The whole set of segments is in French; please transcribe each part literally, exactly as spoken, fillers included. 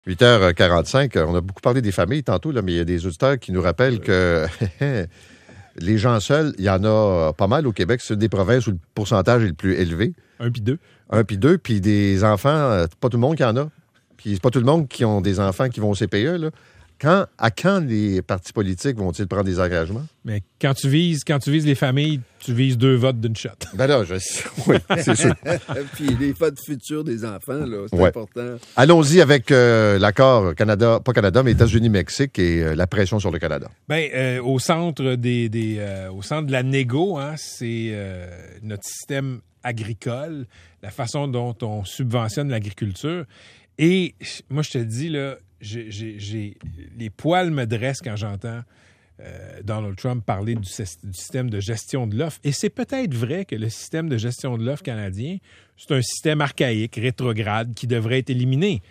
huit heures quarante-cinq, on a beaucoup parlé des familles tantôt, là, mais il y a des auditeurs qui nous rappellent que les gens seuls, il y en a pas mal au Québec. C'est une des provinces où le pourcentage est le plus élevé. Un puis deux. Un puis deux, puis des enfants, pas tout le monde qui en a. Puis c'est pas tout le monde qui ont des enfants qui vont au C P E, là. Quand, à quand les partis politiques vont-ils prendre des engagements? Mais quand tu vises, quand tu vises les familles, tu vises deux votes d'une shot. Ben là, je... oui, c'est sûr. Puis les votes futurs des enfants, là, c'est ouais. important. Allons-y avec euh, l'accord Canada, pas Canada, mais États-Unis-Mexique et euh, la pression sur le Canada. Ben, euh, au centre des, des euh, au centre de la négo, hein, c'est euh, notre système agricole, la façon dont on subventionne l'agriculture. Et moi, je te dis là. J'ai, j'ai, j'ai, les poils me dressent quand j'entends euh, Donald Trump parler du, du système de gestion de l'offre. Et c'est peut-être vrai que le système de gestion de l'offre canadien, c'est un système archaïque, rétrograde, qui devrait être éliminé.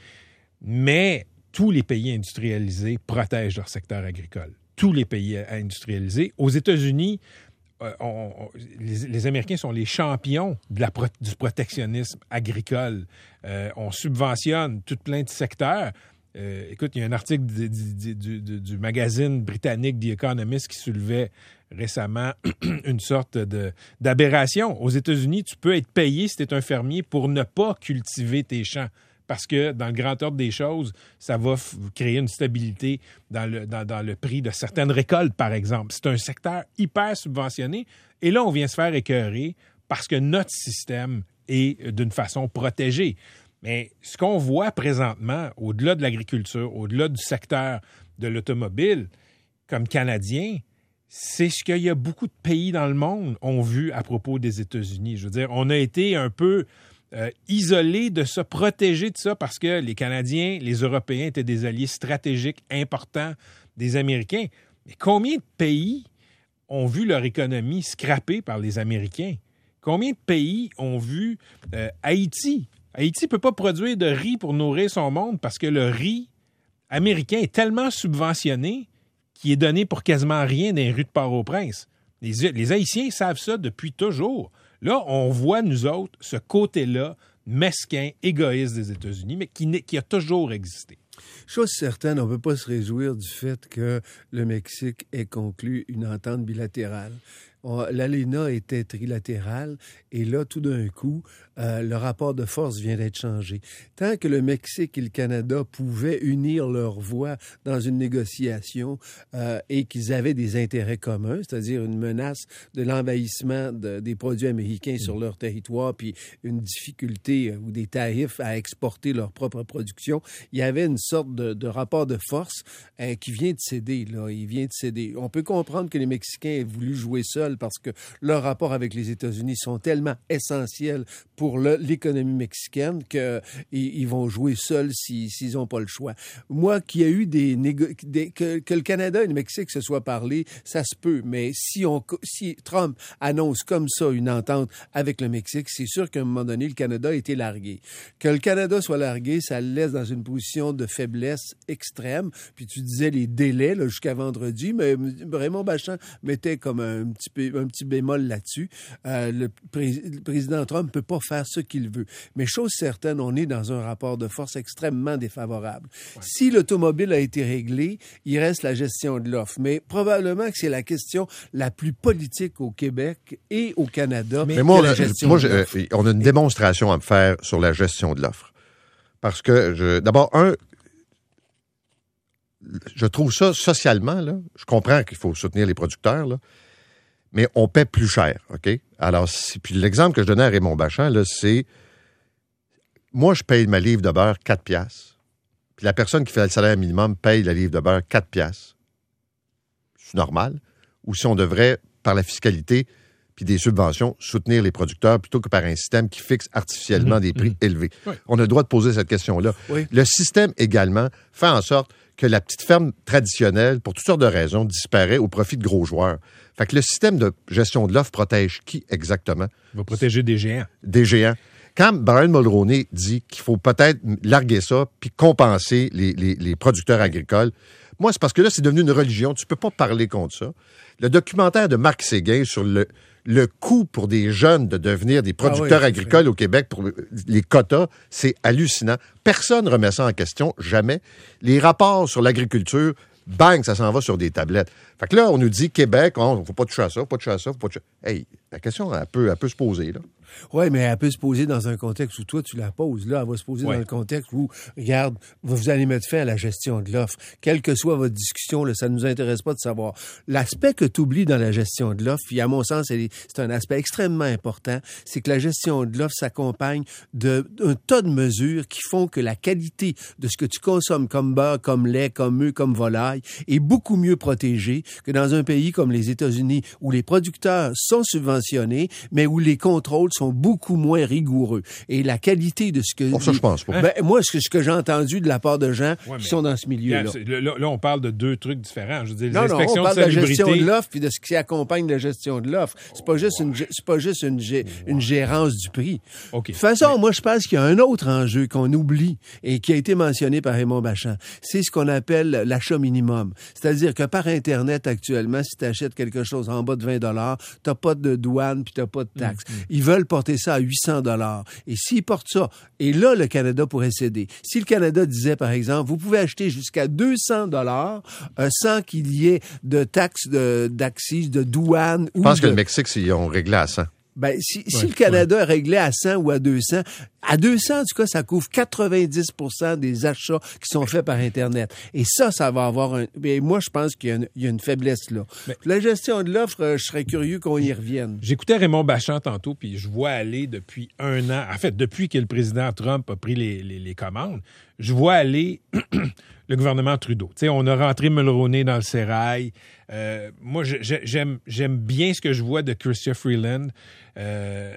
Mais tous les pays industrialisés protègent leur secteur agricole. Tous les pays industrialisés. Aux États-Unis, euh, on, on, les, les Américains sont les champions de la, du protectionnisme agricole. Euh, on subventionne tout plein de secteurs. Euh, écoute, il y a un article du, du, du, du, du magazine britannique The Economist qui soulevait récemment une sorte de, d'aberration. Aux États-Unis, tu peux être payé si tu es un fermier pour ne pas cultiver tes champs. Parce que dans le grand ordre des choses, ça va f- créer une stabilité dans le, dans, dans le prix de certaines récoltes, par exemple. C'est un secteur hyper subventionné. Et là, on vient se faire écœurer parce que notre système est d'une façon protégée. Mais ce qu'on voit présentement, au-delà de l'agriculture, au-delà du secteur de l'automobile, comme Canadien, c'est ce qu'il y a beaucoup de pays dans le monde ont vu à propos des États-Unis. Je veux dire, on a été un peu euh, isolés de ça, protégés de ça, parce que les Canadiens, les Européens étaient des alliés stratégiques importants des Américains. Mais combien de pays ont vu leur économie scrappée par les Américains? Combien de pays ont vu euh, Haïti? Haïti ne peut pas produire de riz pour nourrir son monde parce que le riz américain est tellement subventionné qu'il est donné pour quasiment rien dans les rues de Port-au-Prince. Les, les Haïtiens savent ça depuis toujours. Là, on voit, nous autres, ce côté-là mesquin, égoïste des États-Unis, mais qui, qui a toujours existé. Chose certaine, on ne peut pas se réjouir du fait que le Mexique ait conclu une entente bilatérale. L'A L E N A était trilatérale et là, tout d'un coup, euh, le rapport de force vient d'être changé. Tant que le Mexique et le Canada pouvaient unir leurs voix dans une négociation euh, et qu'ils avaient des intérêts communs, c'est-à-dire une menace de l'envahissement de, des produits américains sur leur territoire, puis une difficulté euh, ou des tarifs à exporter leur propre production, il y avait une sorte de, de rapport de force euh, qui vient de céder. Là. Il vient de céder. On peut comprendre que les Mexicains aient voulu jouer seuls parce que leurs rapports avec les États-Unis sont tellement essentiels pour le, l'économie mexicaine qu'ils ils vont jouer seuls si, s'ils n'ont pas le choix. Moi, qu'il y a eu des, négo- des que, que le Canada et le Mexique se soient parlé, ça se peut. Mais si, on, si Trump annonce comme ça une entente avec le Mexique, c'est sûr qu'à un moment donné, le Canada a été largué. Que le Canada soit largué, ça le laisse dans une position de faiblesse extrême. Puis tu disais les délais là, jusqu'à vendredi, mais Raymond Bachand mettait comme un petit peu un petit bémol là-dessus. Euh, le, pré- le président Trump ne peut pas faire ce qu'il veut. Mais chose certaine, on est dans un rapport de force extrêmement défavorable. Ouais. Si l'automobile a été réglé, il reste la gestion de l'offre. Mais probablement que c'est la question la plus politique au Québec et au Canada. Mais moi, la gestion moi de l'offre. Je, on a une démonstration à me faire sur la gestion de l'offre. Parce que, je, d'abord, un, je trouve ça socialement, là, je comprends qu'il faut soutenir les producteurs, là, mais on paie plus cher, OK? Alors, si, puis l'exemple que je donnais à Raymond Bachand, là, c'est... Moi, je paye ma livre de beurre quatre piastres. Puis la personne qui fait le salaire minimum paye la livre de beurre quatre piastres. C'est normal. Ou si on devrait, par la fiscalité puis des subventions, soutenir les producteurs plutôt que par un système qui fixe artificiellement mmh, des prix mmh. élevés. Oui. On a le droit de poser cette question-là. Oui. Le système, également, fait en sorte que la petite ferme traditionnelle, pour toutes sortes de raisons, disparaît au profit de gros joueurs. Fait que le système de gestion de l'offre protège qui exactement? Il va protéger des géants. Des géants. Quand Brian Mulroney dit qu'il faut peut-être larguer ça puis compenser les, les, les producteurs agricoles, moi, c'est parce que là, c'est devenu une religion. Tu peux pas parler contre ça. Le documentaire de Marc Séguin sur le, le coût pour des jeunes de devenir des producteurs ah oui, agricoles au Québec pour les quotas, c'est hallucinant. Personne ne remet ça en question, jamais. Les rapports sur l'agriculture, bang, ça s'en va sur des tablettes. Fait que là, on nous dit Québec, il ne faut pas toucher à ça, faut pas toucher à ça, faut pas toucher... Hey, la question, elle peut, elle peut se poser, là. Oui, mais elle peut se poser dans un contexte où toi, tu la poses. Là, elle va se poser ouais. dans le contexte où, regarde, vous allez mettre fin à la gestion de l'offre. Quelle que soit votre discussion, là, ça ne nous intéresse pas de savoir. L'aspect que tu oublies dans la gestion de l'offre, puis à mon sens, c'est un aspect extrêmement important, c'est que la gestion de l'offre s'accompagne d'un tas de mesures qui font que la qualité de ce que tu consommes comme beurre, comme lait, comme œufs, comme volaille est beaucoup mieux protégée que dans un pays comme les États-Unis où les producteurs sont subventionnés, mais où les contrôles sont beaucoup moins rigoureux. Et la qualité de ce que... Bon, ça, je pense pas. Ben, moi, ce que, ce que j'ai entendu de la part de gens ouais, qui sont dans ce milieu-là. Là, là, là, on parle de deux trucs différents. Je veux dire, les non, non, inspections on parle de de la salubrité... gestion de l'offre puis de ce qui accompagne la gestion de l'offre. C'est pas juste une, c'est pas juste une, une gérance du prix. Okay. De toute façon, mais... moi, je pense qu'il y a un autre enjeu qu'on oublie et qui a été mentionné par Raymond Bachand. C'est ce qu'on appelle l'achat minimum. C'est-à-dire que par Internet, actuellement, si tu achètes quelque chose en bas de vingt dollars, t'as pas de douane puis t'as pas de taxes. Mm-hmm. Ils veulent porter ça à huit cents dollars. Et s'ils portent ça, et là, le Canada pourrait céder. Si le Canada disait, par exemple, vous pouvez acheter jusqu'à deux cents dollars euh, sans qu'il y ait de taxes, de, d'accise, de douane. Je pense ou que de... le Mexique, ils ont réglé à cent. Ben, si, si ouais, le Canada ouais. réglait à cent ou à deux cents, à deux cents, en tout cas, ça couvre quatre-vingt-dix pour cent des achats qui sont faits par Internet. Et ça, ça va avoir un... Mais moi, je pense qu'il y a une, il y a une faiblesse là. Mais... La gestion de l'offre, je serais curieux qu'on y revienne. J'écoutais Raymond Bachand tantôt, puis je vois aller depuis un an, en fait, depuis que le président Trump a pris les, les, les commandes, je vois aller le gouvernement Trudeau. Tu sais, on a rentré Mulroney dans le sérail. Euh, moi, je, je, j'aime, j'aime bien ce que je vois de Chrystia Freeland. Euh,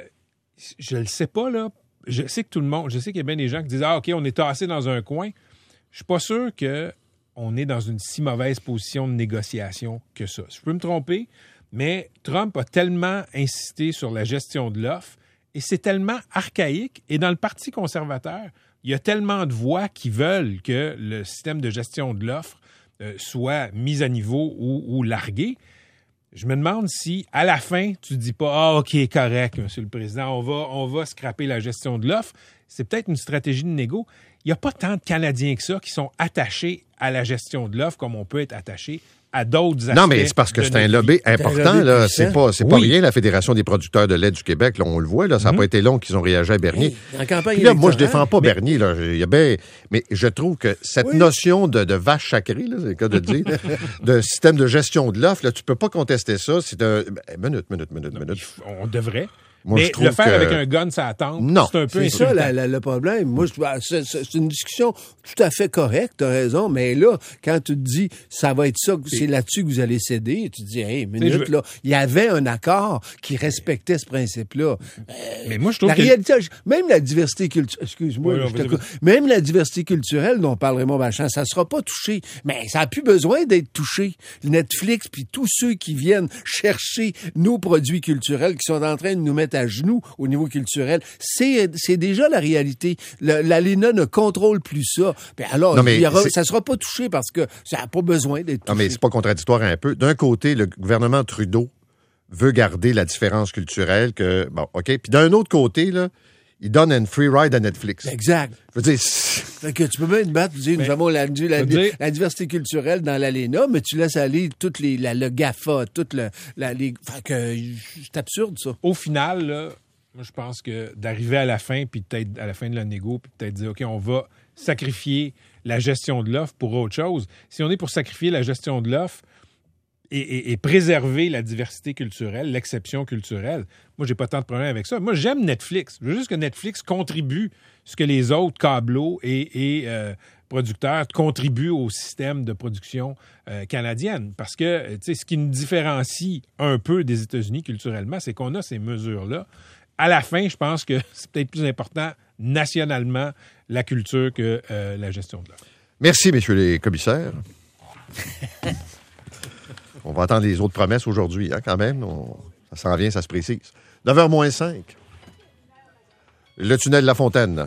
je le sais pas, là. Je sais que tout le monde, je sais qu'il y a bien des gens qui disent « Ah, OK, on est tassé dans un coin. » Je suis pas sûr qu'on est dans une si mauvaise position de négociation que ça. Je peux me tromper, mais Trump a tellement insisté sur la gestion de l'offre et c'est tellement archaïque. Et dans le Parti conservateur, il y a tellement de voix qui veulent que le système de gestion de l'offre euh, soit mis à niveau ou, ou largué. Je me demande si, à la fin, tu dis pas « Ah, OK, correct, Monsieur le Président, on va, on va scraper la gestion de l'offre. » C'est peut-être une stratégie de négo. Il n'y a pas tant de Canadiens que ça qui sont attachés à la gestion de l'offre comme on peut être attaché à d'autres aspects. Non, mais c'est parce que c'est un lobby important. lobby là. C'est pas, c'est oui. pas rien, la Fédération des producteurs de lait du Québec. Là, on le voit, là, ça n'a mm-hmm. pas été long qu'ils ont réagi à Bernier. Hey, en campagne Puis là, moi, je défends pas mais... Bernier. Là. Il y a ben... Mais je trouve que cette oui. notion de, de vache sacrée, là, c'est le cas de dire, de système de gestion de l'offre, là, tu peux pas contester ça. C'est un... Ben, minute, minute, minute, minute. On devrait. Moi, mais je trouve le faire que... avec un gun, ça attend. Non. C'est un peu C'est insultant. ça la, la, le problème. Moi, je, c'est, c'est une discussion tout à fait correcte, t'as raison, mais là, quand tu te dis, ça va être ça, c'est là-dessus que vous allez céder, tu te dis, hey, minute, là, il y avait un accord qui respectait ce principe-là. Euh, mais moi, je trouve la que... réalité, même la diversité culturelle, excuse-moi, oui, je te... même la diversité culturelle dont parle Raymond Bachand, ça sera pas touché, mais ça a plus besoin d'être touché. Netflix, puis tous ceux qui viennent chercher nos produits culturels, qui sont en train de nous mettre à genoux au niveau culturel, c'est, c'est déjà la réalité. Le, l'A L E N A ne contrôle plus ça. Ben alors, non, il y aura, ça ne sera pas touché parce que ça n'a pas besoin d'être touché. Non, mais c'est pas contradictoire un peu. D'un côté, le gouvernement Trudeau veut garder la différence culturelle que, bon, OK. Puis d'un autre côté, là, il donne un free ride à Netflix. Exact. Je veux dire... Fait que tu peux même te battre, dire, nous avons la, la, la, la diversité culturelle dans l'A L E N A, mais tu laisses aller toutes les, la, le GAFA, toutes le, la, les... Fait que c'est absurde, ça. Au final, là, moi, je pense que d'arriver à la fin, puis peut-être à la fin de la négo, puis peut-être dire, OK, on va sacrifier la gestion de l'offre pour autre chose. Si on est pour sacrifier la gestion de l'offre et, et, et préserver la diversité culturelle, l'exception culturelle, moi, j'ai pas tant de problème avec ça. Moi, j'aime Netflix. Je veux juste que Netflix contribue ce que les autres câbleaux et, et euh, producteurs contribuent au système de production euh, canadienne. Parce que, tu sais, ce qui nous différencie un peu des États-Unis culturellement, c'est qu'on a ces mesures-là. À la fin, je pense que c'est peut-être plus important nationalement la culture que euh, la gestion de l'offre. Merci, messieurs les commissaires. On va entendre les autres promesses aujourd'hui, hein, quand même. On... Ça s'en vient, ça se précise. neuf heures moins cinq. Le tunnel de La Fontaine.